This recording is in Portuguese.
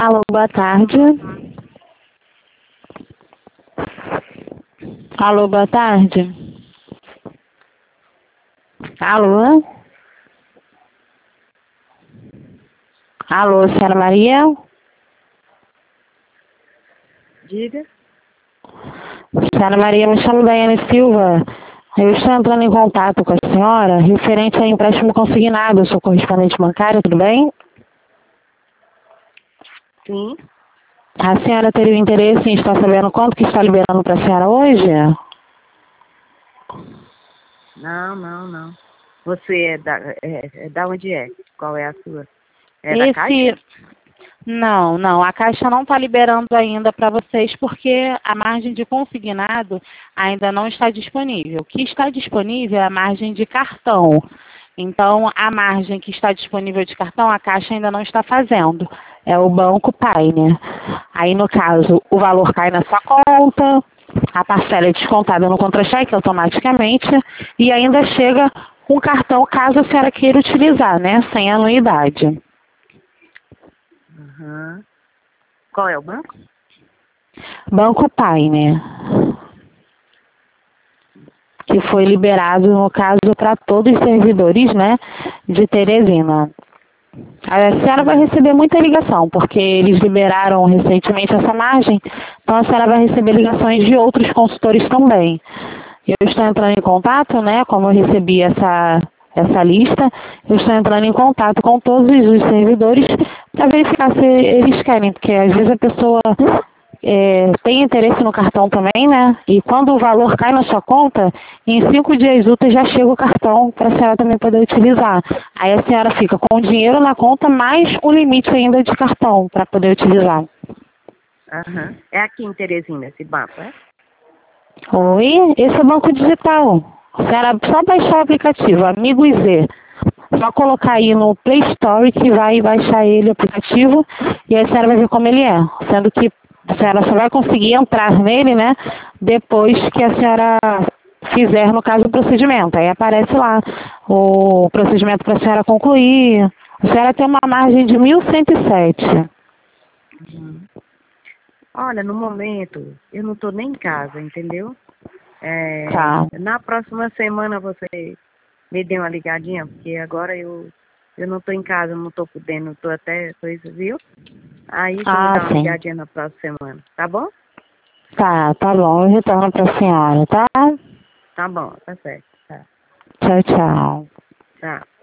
Alô, boa tarde. Alô, boa tarde. Alô? Alô, senhora Maria? Diga. Senhora Maria, me chamo Daiane Silva. Eu estou entrando em contato com a senhora referente a empréstimo consignado. Eu sou correspondente bancário, tudo bem? Sim. A senhora teria interesse em estar sabendo quanto que está liberando para a senhora hoje? Não. Você é da onde é? Qual é a sua? É da Esse... Caixa? Não. A Caixa não está liberando ainda para vocês porque a margem de consignado ainda não está disponível. O que está disponível é a margem de cartão. Então, a margem que está disponível de cartão, a Caixa ainda não está fazendo. É o Banco Pioneer. Aí, no caso, o valor cai na sua conta, a parcela é descontada no contra-cheque automaticamente e ainda chega com cartão caso a senhora queira utilizar, né? Sem anuidade. Uhum. Qual é o banco? Banco Pioneer, que foi liberado, no caso, para todos os servidores, né, de Teresina. A senhora vai receber muita ligação, porque eles liberaram recentemente essa margem, então a senhora vai receber ligações de outros consultores também. Eu estou entrando em contato, né, como eu recebi essa lista, eu estou entrando em contato com todos os servidores para verificar se eles querem, porque às vezes a pessoa tem interesse no cartão também, né? E quando o valor cai na sua conta, em 5 dias úteis já chega o cartão para a senhora também poder utilizar. Aí a senhora fica com o dinheiro na conta, mais o limite ainda de cartão para poder utilizar. Uhum. É aqui em Teresina esse banco, é? Oi, esse é o banco digital. A senhora só baixar o aplicativo, Amigo Z. Só colocar aí no Play Store que vai baixar ele, o aplicativo, e aí a senhora vai ver como ele é. Sendo que a senhora só vai conseguir entrar nele, né, depois que a senhora fizer, no caso, o procedimento. Aí aparece lá o procedimento para a senhora concluir. A senhora tem uma margem de 1.107. Uhum. Olha, no momento, eu não estou nem em casa, entendeu? Tá, Na próxima semana você me dê uma ligadinha, porque agora eu não estou em casa, não estou podendo, estou até coisa, viu? Aí você me dá uma sim. ligadinha na próxima semana, tá bom? Tá bom, eu retorno para a senhora, tá? Tá bom, tá certo. Tá. Tchau, tchau. Tchau.